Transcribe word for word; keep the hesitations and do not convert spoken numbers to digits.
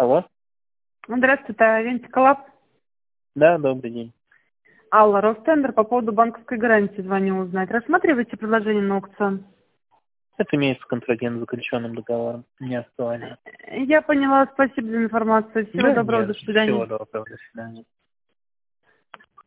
Алло. Здравствуйте, Вентика Лаб. Да, добрый день. Алла, Ростендер, по поводу банковской гарантии звоню узнать. Рассматриваете предложение на аукцион? Это имеется контрагент с заключенным договором. Не актуально. Я поняла, спасибо за информацию. Всего Да, доброго, нет, до свидания. всего доброго, до свидания.